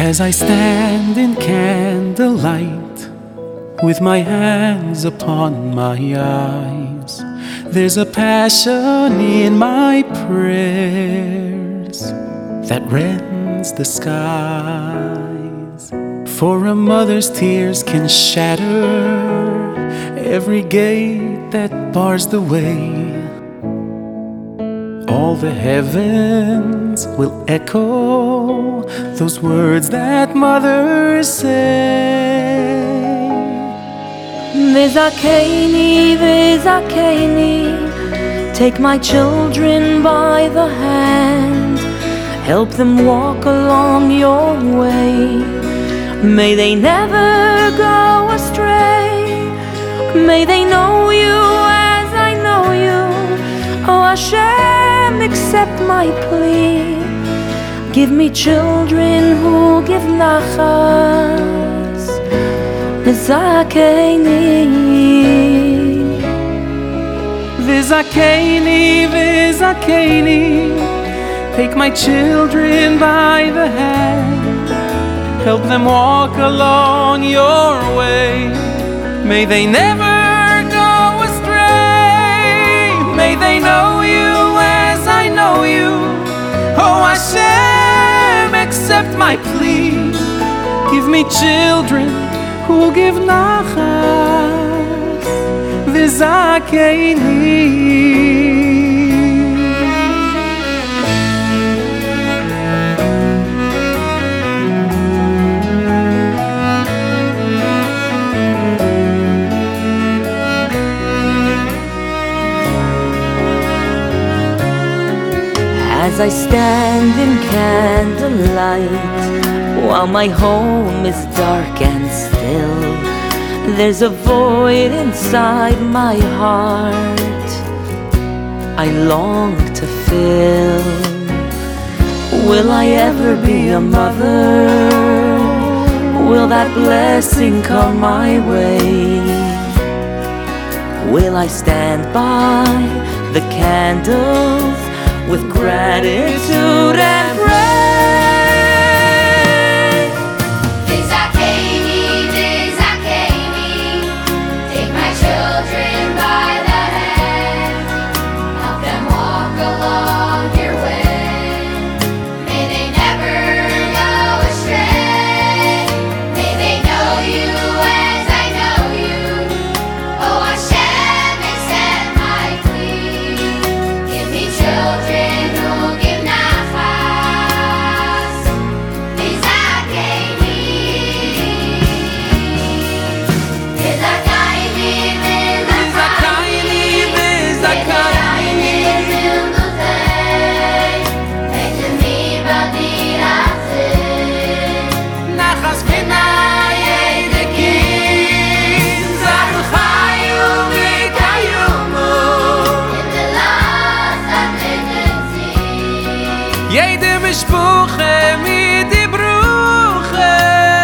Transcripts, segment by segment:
As I stand in candlelight with my hands upon my eyes, there's a passion in my prayers that rends the skies. For a mother's tears can shatter every gate that bars the way. All the heavens will echo those words that mothers say. V'zakeni, v'zakeni, take my children by the hand, help them walk along your way. May they never go astray, may they know you as I know you. Oh Hashem, accept my plea, give me children who give nachas. V'zakeni, v'zakeni, v'zakeni, take my children by the hand, help them walk along your way. May they never go astray, may they know you as I know you. Oh Hashem, accept my plea, give me children who give nachas. V'zakeni. As I stand in candlelight, while my home is dark and still, there's a void inside my heart I long to fill. Will I ever be a mother? Will that blessing come my way? Will I stand by the candles with gratitude and praise? V'zakeni, v'zakeni, take my children by the hand, help them walk along your way. May they never go astray, may they know you as I know you. Oh Hashem, accept my plea, give me children who give nachas. V'zakeni, v'zakeni, v'zakeni, v'zakeni, Nachas v'nayei dekin, zachel chayu v'kayumu. Jede mishpuche mit die Bruche.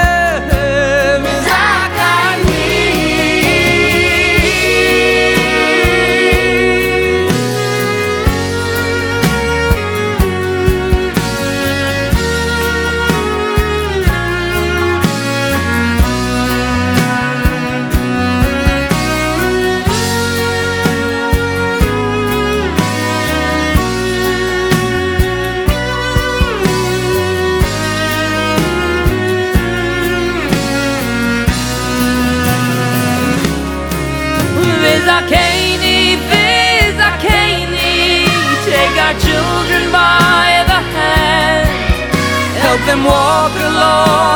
V'zakeni, v'zakeni, take our children by the hand, Help them walk along